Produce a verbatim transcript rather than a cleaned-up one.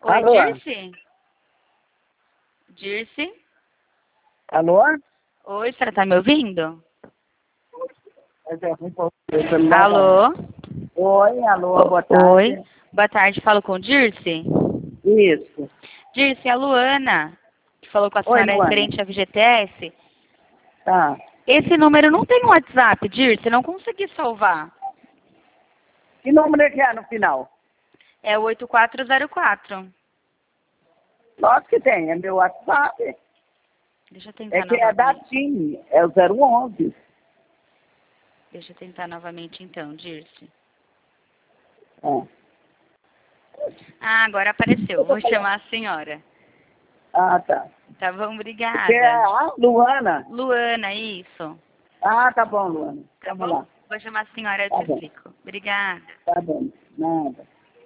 Oi, Alô? Dirce? Dirce? Alô? Oi, a senhora tá me ouvindo? Alô? Alô? Oi, alô, O- boa tarde. Oi, boa tarde, falo com Dirce? Isso. Dirce, é a Luana, que falou com a Oi, senhora Luana. referente à V G T S. Tá. Esse número não tem um WhatsApp, Dirce, não consegui salvar. Que número é que é no final? É o oito quatro zero quatro. Lógico que tem, é meu WhatsApp. Deixa eu tentar É que é da novamente. TIM, é o zero onze. Deixa eu tentar novamente então, Dirce. É. Ah, agora apareceu. Vou chamar a senhora. Ah, tá. Tá bom, Que é obrigada. a Luana? Luana, isso. Ah, tá bom, Luana. Tá Vamos bom? lá. Vou chamar a senhora, eu Tá te bom. explico. Obrigada. Tá bom. Nada.